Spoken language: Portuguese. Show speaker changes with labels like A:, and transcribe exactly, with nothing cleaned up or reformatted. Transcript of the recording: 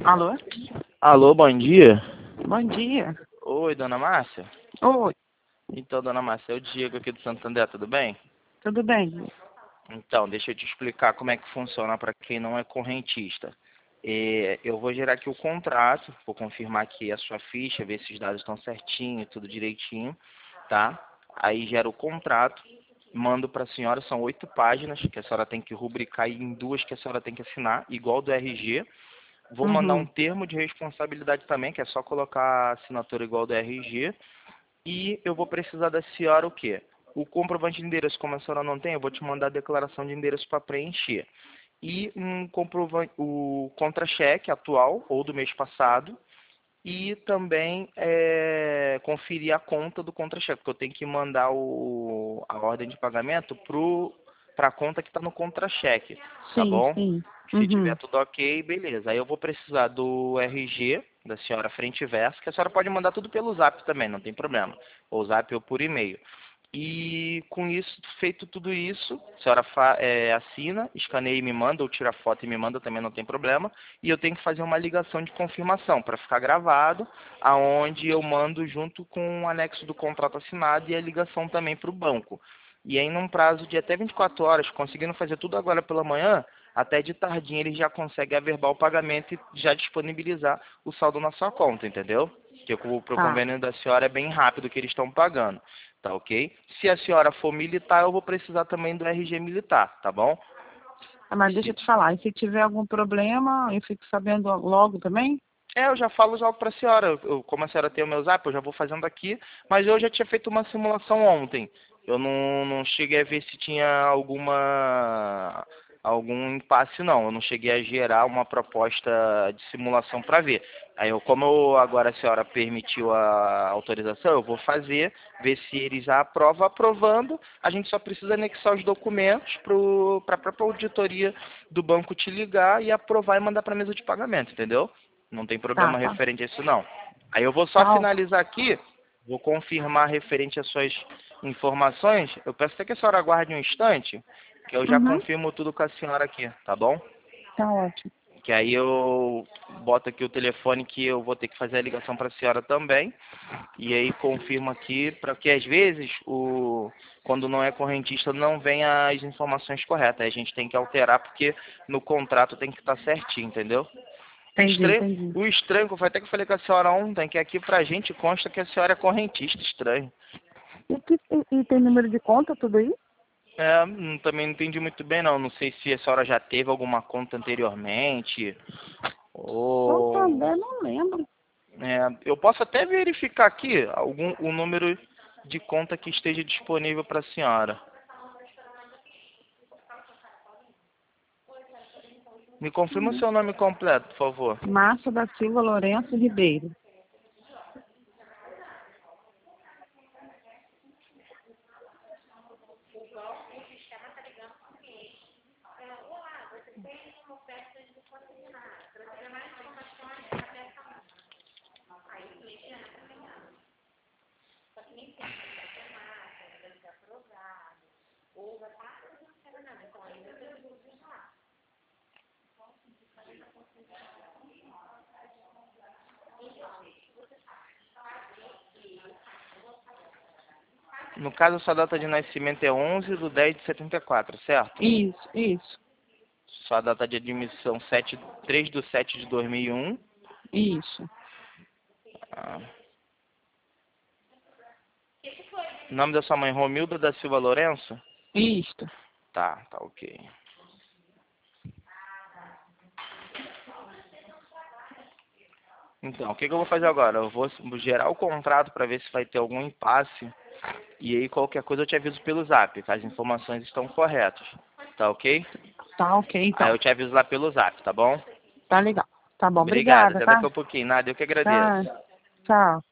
A: Alô?
B: Alô, bom dia.
A: Bom dia.
B: Oi, dona Márcia.
A: Oi,
B: Então, dona Márcia, é o Diego aqui do Santander, tudo bem?
A: tudo bem?
B: Então, deixa eu te explicar como é que funciona para quem não é correntista. É, eu vou gerar aqui o contrato, vou confirmar aqui a sua ficha, ver se os dados estão certinho, tudo direitinho, tá? Aí gera o contrato, mando para a senhora, são oito páginas, que a senhora tem que rubricar em duas que a senhora tem que assinar, igual do R G. Vou mandar um
A: Uhum.
B: termo de responsabilidade também, que é só colocar a assinatura igual do R G. E eu vou precisar da senhora o quê? O comprovante de endereço, como a senhora não tem, eu vou te mandar a declaração de endereço para preencher. E um comprovante, o contra-cheque atual ou do mês passado. E também é, conferir a conta do contra-cheque, porque eu tenho que mandar o, a ordem de pagamento para a conta que está no contra-cheque, tá
A: Sim,
B: bom?
A: sim.
B: Se tiver
A: Uhum.
B: tudo ok, beleza. Aí eu vou precisar do R G da senhora frente e verso, que a senhora pode mandar tudo pelo zap também, não tem problema. Ou zap ou por e-mail. E com isso, feito tudo isso, a senhora fa é, assina, escaneia e me manda, ou tira foto e me manda, também não tem problema. E eu tenho que fazer uma ligação de confirmação para ficar gravado, aonde eu mando junto com o anexo do contrato assinado e a ligação também para o banco. E aí, num prazo de até vinte e quatro horas, conseguindo fazer tudo agora pela manhã, até de tardinha ele já consegue averbar o pagamento e já disponibilizar o saldo na sua conta, entendeu? Porque o pro
A: Tá.
B: convênio da senhora é bem rápido que eles estão pagando, tá ok? Se a senhora for militar, eu vou precisar também do R G militar, tá bom?
A: Ah, mas deixa eu
B: Se-
A: te falar, e se tiver algum problema, eu fico sabendo logo também?
B: É, eu já falo já para a senhora, eu, eu- como a senhora tem o meu zap, eu já vou fazendo aqui, mas eu já tinha feito uma simulação ontem. Eu não, não cheguei a ver se tinha alguma algum impasse não, eu não cheguei a gerar uma proposta de simulação para ver. Aí eu, como eu, agora a senhora permitiu a autorização, eu vou fazer, ver se eles já aprovam. Aprovando, a gente só precisa anexar os documentos para a própria auditoria do banco te ligar e aprovar e mandar para a mesa de pagamento, entendeu? Não tem
A: Tá,
B: problema
A: tá.
B: referente a isso, não. Aí eu vou só
A: Tá, ó.
B: finalizar aqui, vou confirmar referente às suas informações. Eu peço até que a senhora aguarde um instante, que eu já
A: Uhum.
B: confirmo tudo com a senhora aqui, tá bom?
A: Tá ótimo.
B: Que aí eu boto aqui o telefone que eu vou ter que fazer a ligação para a senhora também. E aí confirmo aqui, para que às vezes, o, quando não é correntista, não vem as informações corretas. Aí a gente tem que alterar, porque no contrato tem que estar certinho, entendeu?
A: Entendi,
B: Estranho,
A: entendi.
B: o estranho, que foi até que eu falei com a senhora ontem, que aqui pra gente consta que a senhora é correntista, estranho.
A: E, que, e, e tem número de conta, tudo aí?
B: É, hum, também não entendi muito bem não, não sei se a senhora já teve alguma conta anteriormente,
A: Tô
B: ou...
A: sabendo, não lembro.
B: é, eu posso até verificar aqui algum, o número de conta que esteja disponível para a senhora. Me confirma o
A: Hum.
B: seu nome completo, por favor.
A: Márcia da Silva Lourenço Ribeiro.
B: No caso, sua data de nascimento é onze de dez de setenta e quatro, certo?
A: Isso, isso,
B: Sua data de admissão sete, três de sete de dois mil e um.
A: isso.
B: Ah. O nome da sua mãe, Romilda da Silva Lourenço?
A: Isto.
B: Tá, tá ok. Então, o que, que eu vou fazer agora? Eu vou gerar o contrato para ver se vai ter algum impasse. E aí, qualquer coisa, eu te aviso pelo zap, que as informações estão corretas. Tá ok?
A: Tá ok,
B: Aí
A: então.
B: eu te aviso lá pelo zap, tá bom?
A: Tá legal. Tá bom,
B: Obrigado.
A: obrigada,
B: Até
A: tá?
B: daqui a pouquinho. Nada, eu que agradeço.
A: Tá. Tchau.